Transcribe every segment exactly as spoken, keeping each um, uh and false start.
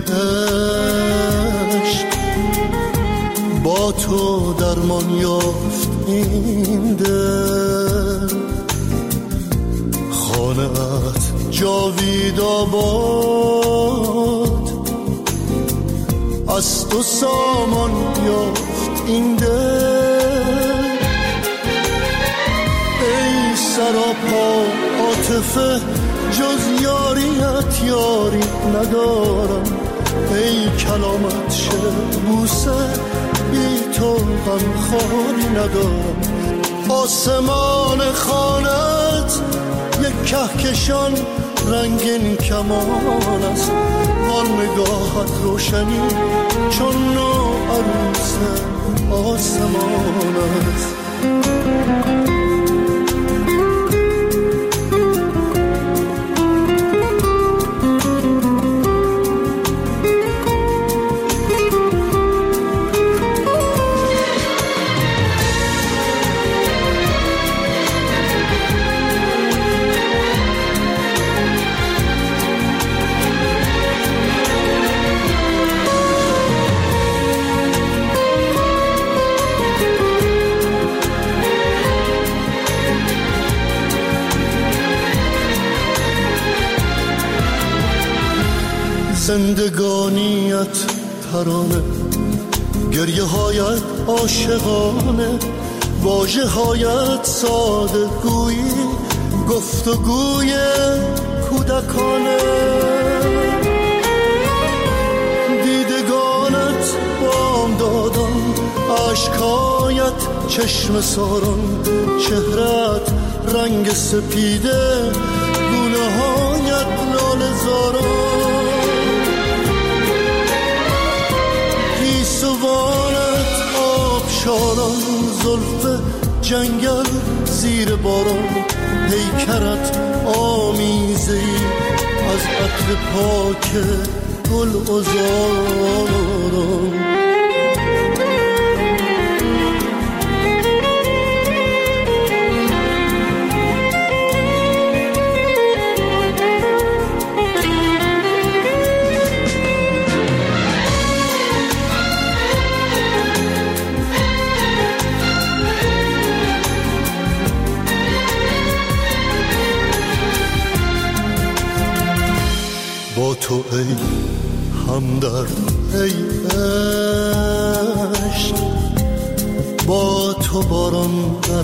عشق با تو درمان یافت این دل، خانه‌ات جاوید آباد از تو سامان یافت این دل. ای سراپا عاطفه جز یاریت یاری ندارم، ای کلامت شعر بوسه بی تو غم خاری ندارم. آسمان خانت یک کهکشان رنگین کمان است، آن نگاهت روشنی چون نو عروس آسمان است. زندگانیت ترانه، گریه هایت عاشقانه، واژه هایت ساده گویی، گفتگوی کودکانه. دیدگانت بام دادان، عشقایت چشم ساران، چهرت رنگ سپیده، گونه هایت لاله زاران. سوانت آبشاران، زلف جنگل زیر باران، پیکرت آمیزه‌ای از عطر پاک گل عذاران. با تو ای همدرد ای عشق، با تو باران در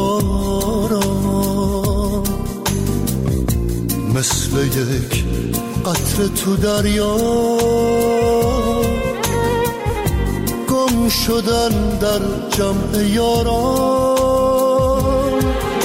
بهاران، مثل یک قطره تو دریا گم شدن در جمع یاران.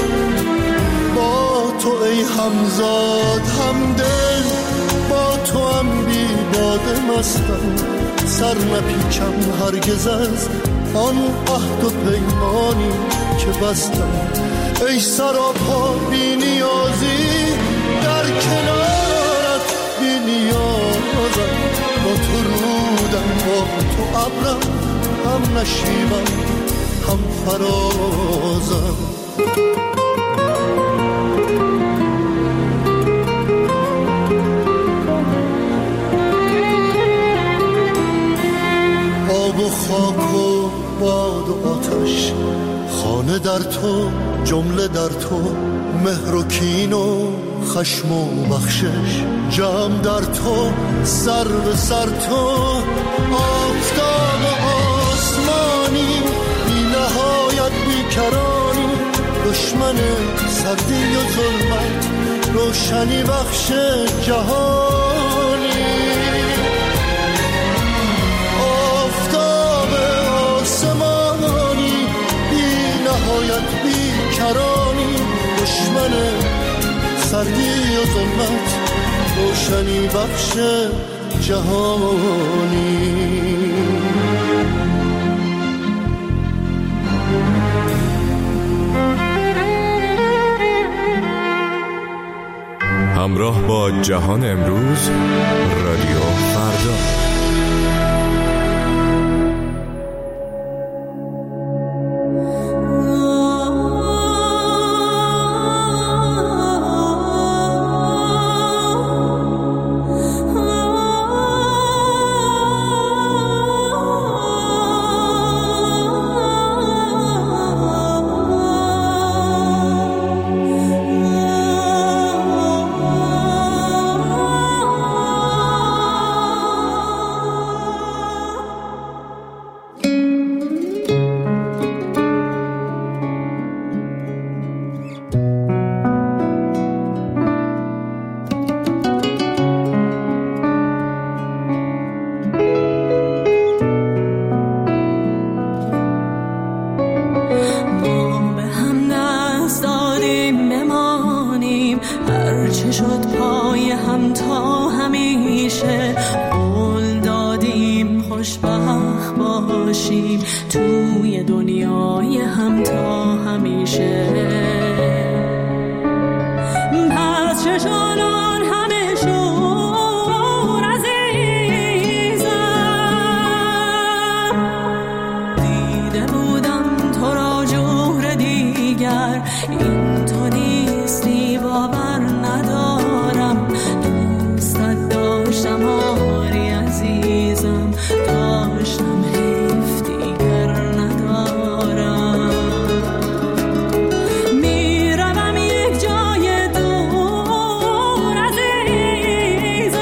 با تو ای همزاد همدل، با تو هم بی باده مستم، سر نپیچم هرگز از آن عهد و پیمانی که بستم. ای سراپا بی نیازی، در کنارت بی نیازم، با تو رودم، با تو ابرم، هم نشیبم هم فرازم. آب و خاک و باد و آتش، خانه در تو، جمله در تو، مهر و کین و خشم و بخشش، جمع در تو، سر به سر تو. آفتاب آسمانی، بی نهایت بیکرانی، دشمن سردی و ظلمت، روشنی بخش جهانی. آفتاب آسمانی، بی نهایت بیکرانی، دشمن سردی و ظلمت، روشنی بخش جهانی. همراه با جهان امروز، رادیو فردا. توی دنیای هم تا همیشه. پس چشانان همه شور عزیزم، دیده بودم تو را جور دیگر، این تو نیستی باور ندارم. دوستت داشتم آری عزیزم، داشتم حیف دیگر ندارم. میروم یک جای دور عزیزم،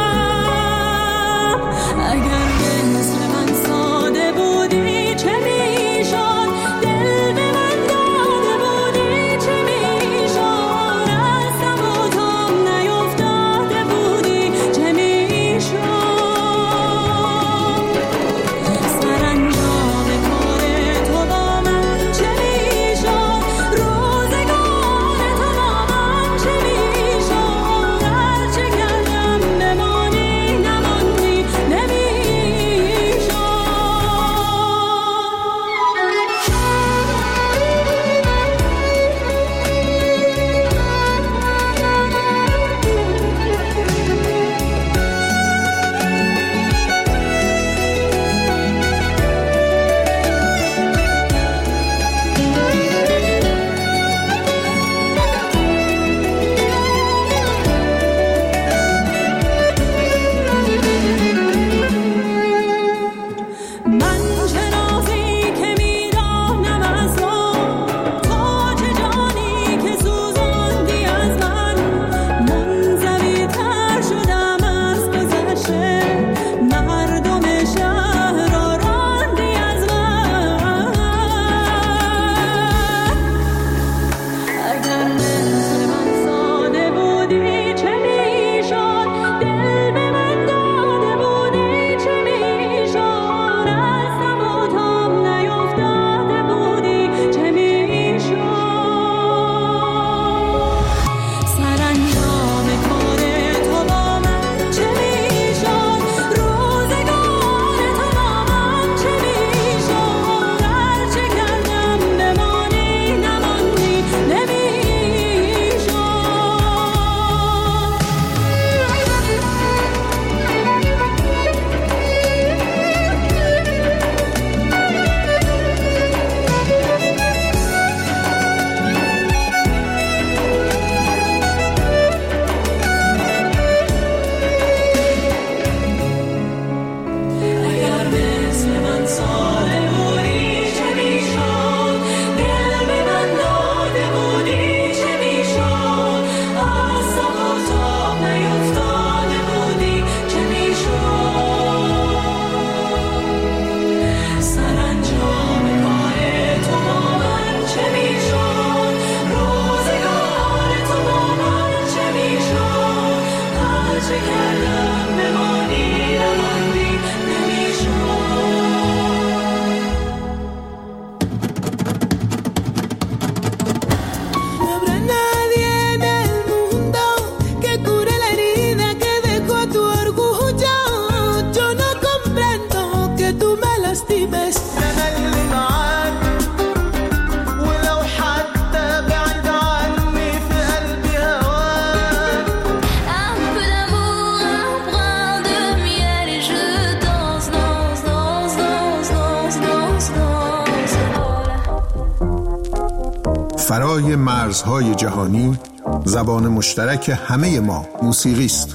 اگر مثل من ساده بودی چه میشد، دل به من داده بودی چه میشد، از دم و دم نیفتاده بودی چه میشد. سرانجام کار تو با من چه میشد، روزگار تو با من چه میشد، هرچه کردم بمانی نماندی نمیشد. من چه رازی که میدانم از تو، تو چه جانی که سوزاندی از من. منزوی تر شدم از گذشته، مردم شهر را راندی از من. اگر مثل من ساده بودی چه میشد، دل به من داده بودی چه میشد، از دم و دم نیفتاده بودی چه میشد. سرانجام کار تو با من چه میشد، روزگار تو با من چه میشد، هرچه کردم بمانی نماندی نمیشد. اگر مثل من ساده بودی چه میشد، دل به من داده بودی چه میشد، از دم و دم نیفتاده بودی چه میشد. سرانجام کار تو با من چه میشد، روزگار تو با من چه میشد، هرچه کردم بمانی نماندی نمیشد. No habrá nadie en el mundo que cure la herida que dejó tu orgullo. Yo no comprendo que tú me lastimes. أنا اللي معاك ولو حتى بعيد عني في قلبي هواك. Un peu d'amour, un brin de miel et je danse, danse, danse, danse, danse, danse, danse. فرای مرزهای جهانی، زبان مشترک همه ما موسیقی است.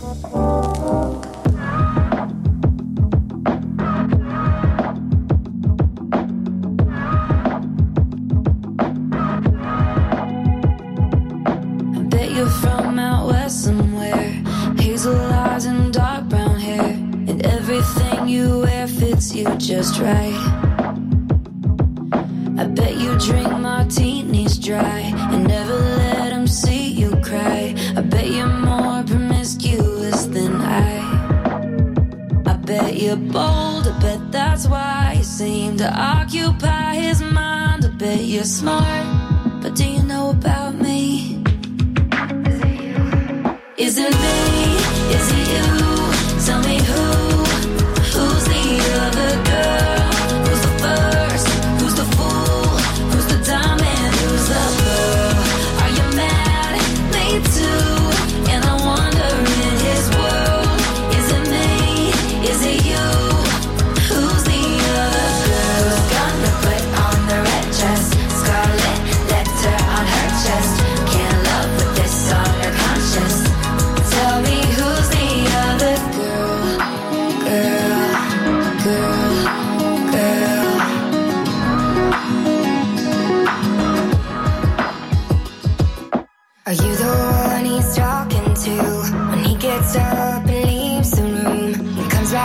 I bet you're from out west somewhere. Hazel eyes and dark brown hair, and everything you wear fits you just right. I bet you drink martinis dry and never let them see you cry. I bet you're more promiscuous than I. I bet you're bold, I bet that's why you seem to occupy his mind. I bet you're smart, but do you know about me? Is it me? Is it you? Tell me who, who's the other girl? Who's the first?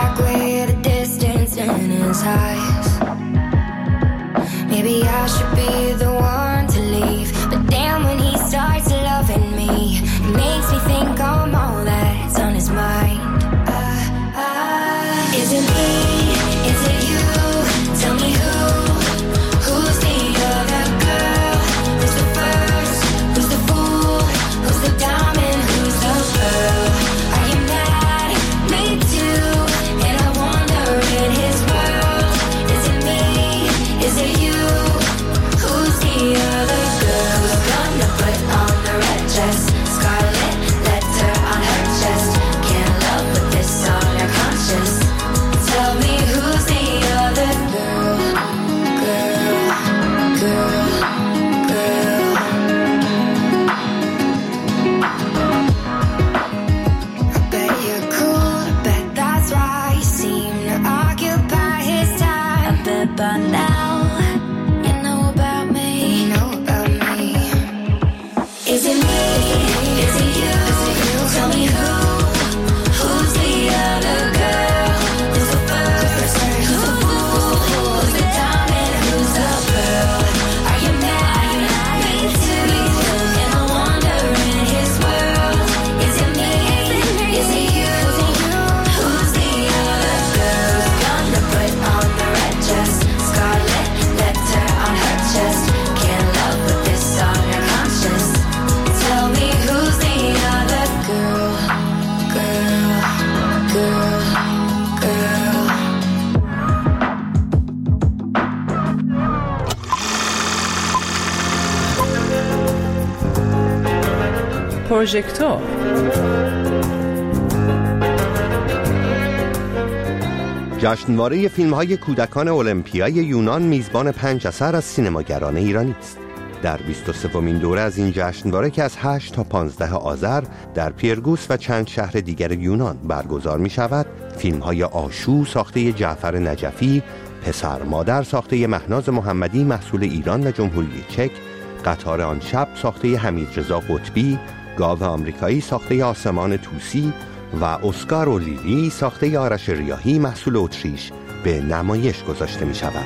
back with a distance in his eyes. Maybe I should be the one to leave, but damn, when he starts loving me, it makes me think I'm all that's on his mind. uh, uh, Is it me? Is it you? Tell me who, who's the other girl? Who's the first? Who's the fool? Who's the diamond? Who's the pearl? Are you mad? Me too. And I wonder in his world, is it me? Is it you? Who's the other girl? Who's gonna put on the red dress? Scarlet letter on her chest. Can't love with this on her conscience. Tell me who's the other girl? Girl, girl, girl. I bet you're cool, I bet that's why you seem to occupy his time. I bet by now you know about me, you know about me. Is it me? Is it you? Tell me who, who's the other girl? Who's the first? Who's the fool? Who's the diamond? Who's the pearl? Are you mad? Me too. And I wonder in his world, is it me? Is it you? Who's the other girl? Who's gonna put on the red dress? Scarlet letter on her chest. Can't love with this on her conscience. Tell me who's the other girl? Girl, girl, girl. پروژکتور جشنواره فیلم‌های کودکان المپیای یونان میزبان پنج اثر از سینماگران ایرانی است. در بیست و سومین دوره از این جشنواره که از هشت تا پانزده آذر در پیرگوس و چند شهر دیگر یونان برگزار می شود، فیلم‌های آشو ساخته جعفر نجفی، پسر مادر ساخته مهناز محمدی محصول ایران و جمهوری چک، قطار آن شب ساخته حمیدرضا قطبی، گاو آمریکایی ساخته آسمان طوسی و اسکار و لیلی ساخته آرش ریاحی محصول اتریش به نمایش گذاشته می شود.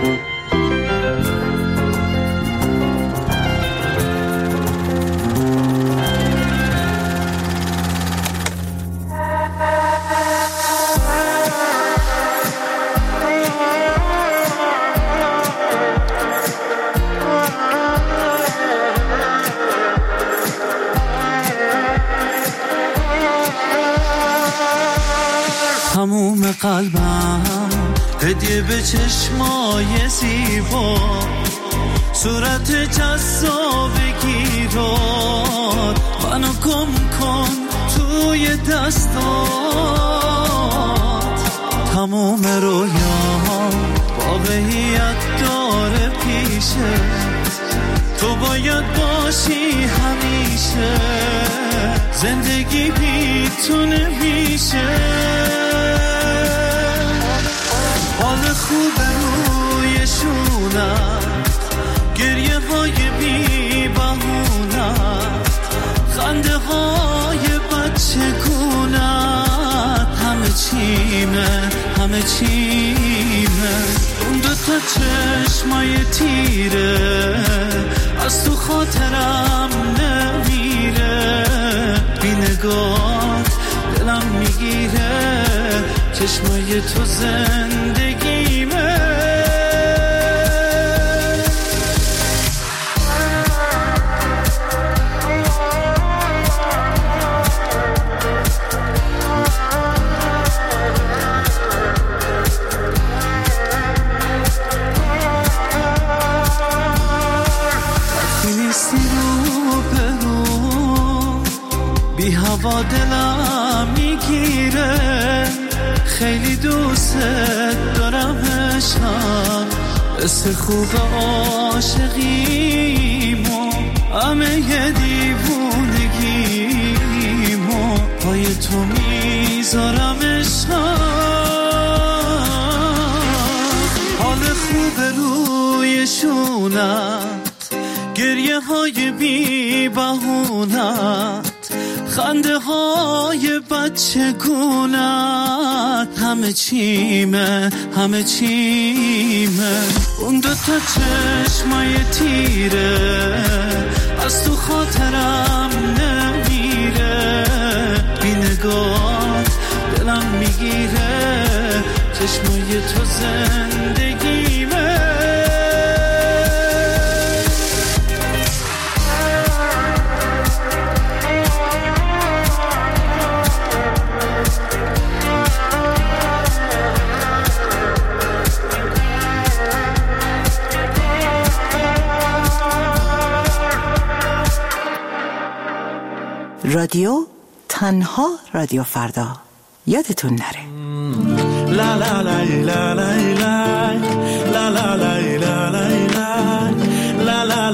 تموم قلبم هدیه به چشمای زیبا، صورت جذابگی رو منو گم کن توی دستات. تموم رویام واقعیت داره پیشه، تو باید باشی همیشه، زندگی بی تو نمیشه. حال خوب روی شونت، گریه های بی بهونت، خنده های بچه گونت، همه چیمه همه چیمه. اون دوتا چشمای تیره از تو خاطرم نمیره، بی نگات دلم میگیره، چشمای تو زندگیمه. بی هوا دلم میگیره، خیلی دوست دارم عشقم، حس خوب عاشقیمو، همه ی دیوونگیمو پای تو میذارم عشقم. حال خوب روی شونت، گریه های بی بهونت، خنده های بچه گونت، همه چیمه همه چیمه. اون دوتا چشمای تیره از تو خاطرم نمیره، بی نگاه دلم میگیره، چشمای تو زندگیمه. رادیو تنها رادیو فردا، یادتون نره. لا لا لا لا لا لا لا لا لا لا لا لا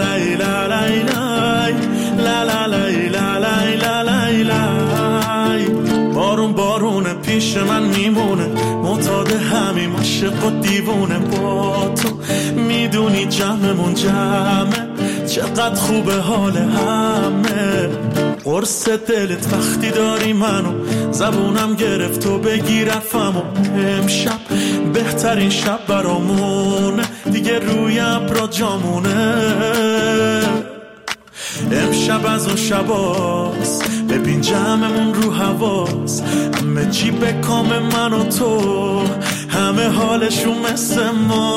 لا لا. بارون بارونه پیش من میمونه، معتاد همین عاشق و دیوونه. با تو میدونی جمعمون جمعه، چقدر خوبه حال همه. قرص دلت وقتی داری منو، زبونم گرفت و بگیر رفمو. امشب بهترین شب برامونه، دیگه روی ابرا جامونه. امشب از اون شباست، ببین جمعمون رو حواس. همه چی به کام من و تو، همه حالشون مثل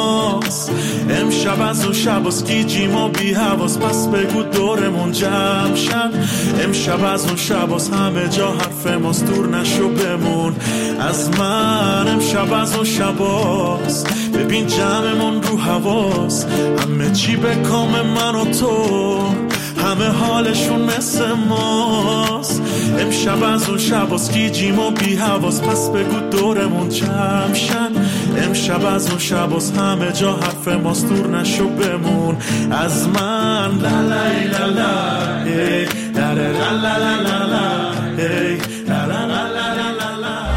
ماست. امشب از اون شباست، گیجیم و بی حواس. پس بگو دورمون جمع شن. امشب از اون شباست، همه جا حرف ماست. دور نشو بمون از من. امشب از اون شباست، ببین جمعمون رو حواس. همه چی به کام من و تو، همه حالشون مثل ماست. امشب از اون شباست، گیجیم و بی حواس. پس بگو دورمون جمع شن. امشب از اون شباست، همه جا حرف ماست. دور نشو بمون از من. لا لا لا لا ای لا لا لا لا لا ای لا لا لا لا.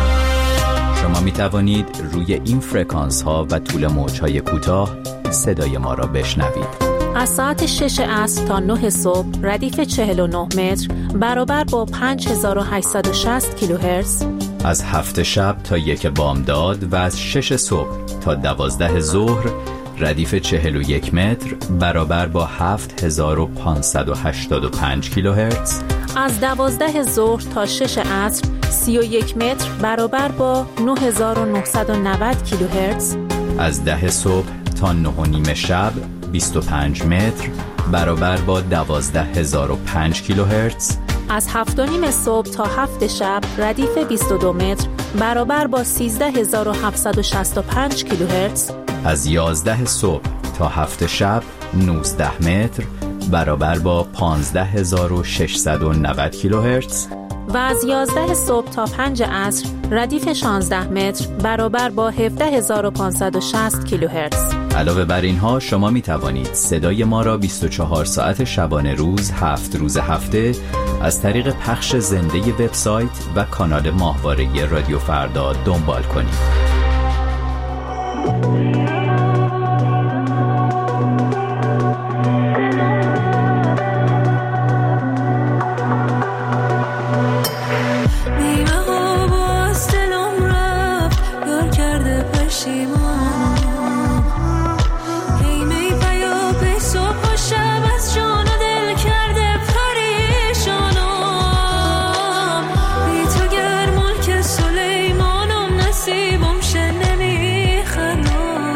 شما می توانید روی این فرکانس ها و طول موج های کوتاه صدای ما را بشنوید. از ساعت شش عصر تا نه صبح ردیف چهل و نه متر برابر با پنج هزار و هشتصد و شصت کیلوهرتز. از هفت شب تا یک بامداد و از شش صبح تا دوازده ظهر ردیف چهل و یک متر برابر با هفت هزار و پانصد و هشتاد و پنج کیلوهرتز. از دوازده ظهر تا شش عصر سی و یک متر برابر با نه هزار و نهصد و نود کیلوهرتز. از ده صبح تا نه و نیم شب بیست و پنج متر برابر با دوازده هزار و پنج کیلوهرتز. از هفت و نیم صبح تا هفت شب ردیف بیست و دو متر برابر با سیزده هزار و هفتصد و شصت و پنج کیلوهرتز. از یازده صبح تا هفت شب نوزده متر برابر با پانزده هزار و ششصد و نود کیلوهرتز. و از یازده صبح تا پنج عصر ردیف شانزده متر برابر با هفده هزار و پانصد و شصت کیلوهرتز. علاوه بر اینها شما می توانید صدای ما را بیست و چهار ساعت شبانه روز هفت روز هفته از طریق پخش زنده وبسایت و کانال ماهواره رادیو فردا دنبال کنید. سیبم شه نمیخندم.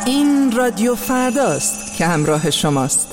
این رادیو فرداست که همراه شماست.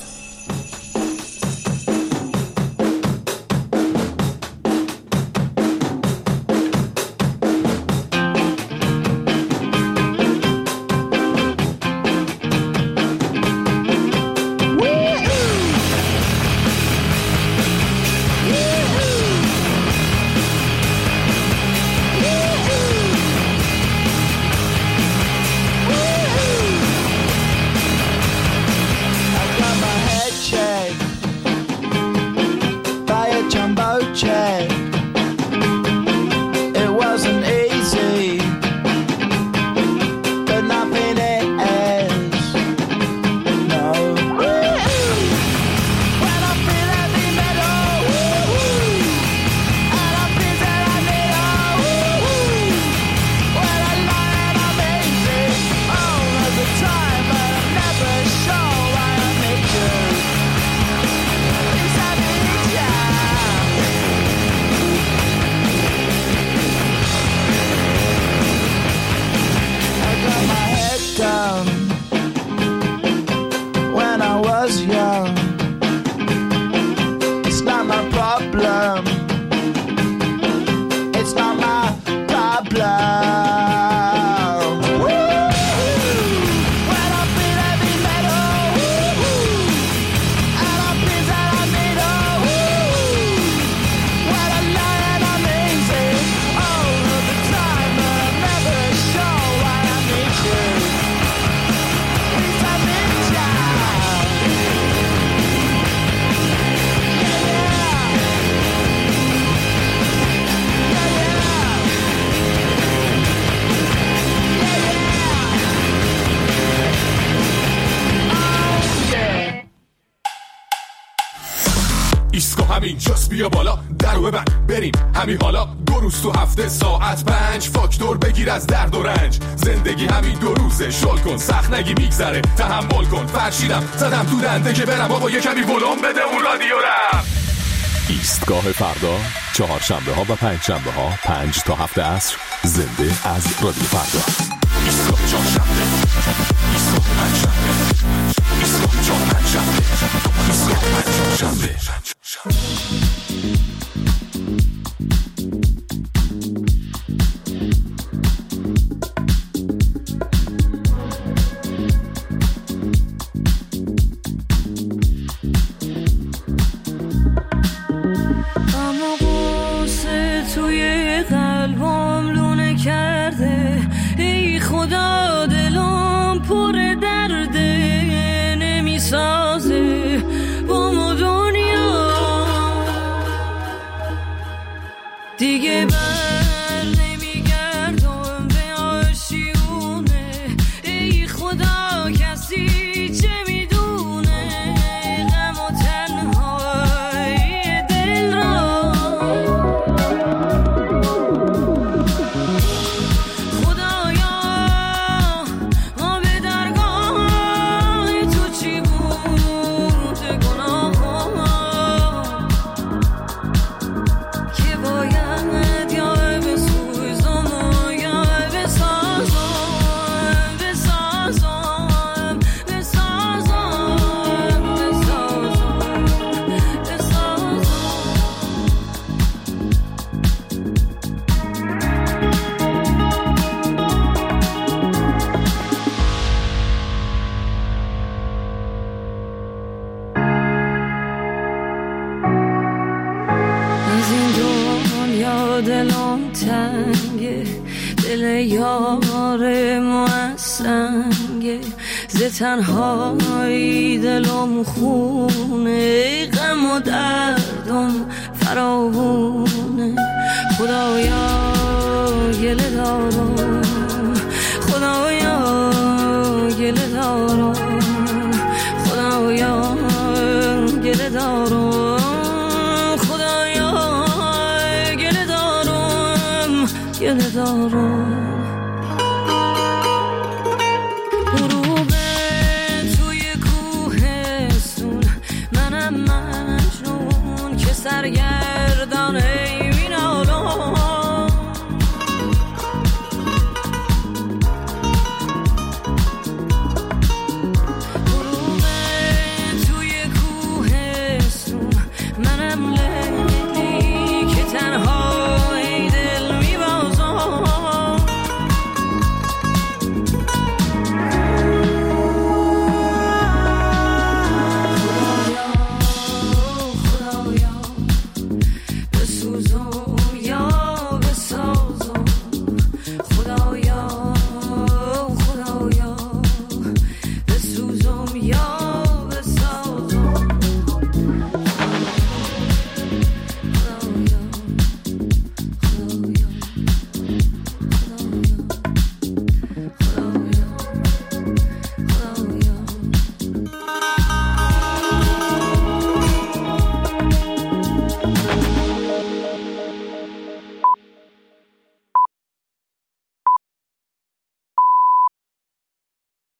اینجاست بیا بالا درو ببند بریم همین حالا دو روز تو هفته ساعت پنج فاکتور بگیر از درد و رنج زندگی همین دو روزه شل کن سخت نگی میگذره تحمل کن فرشیدم زدم تو دنده که برم بابا یه کمی ولوم بده اون رادیو رم. ایستگاه فردا چهارشنبه ها و پنج شنبه ها پنج تا هفت عصر زنده از رادیو فردا. ایستگاه چهارشنبه ایستگاه پنج شنبه ایستگاه چهار پنج شنبه ایستگاه پنج شنبه. اما قصه توی قلبم لونه کرده ای خدا دلم پر درده نمیسازه با ما دنیا دیگه بر نمیگردم به آشیونه ای خدا کسی چه میدونه غم و تنهای دل را خدایا ما به درگاه تو چی بود گناه که باید یا بسوزم یا بسازم بسازم بسازم بسازم بسازم از این دنیا دلم تنگه دل یار موسنگه ز تنهایی دلم خونه غم و دردم فراوونه خدایا گله دارم خدایا گله دارم خدایا گله دارم خدایا گله دارم گله دارم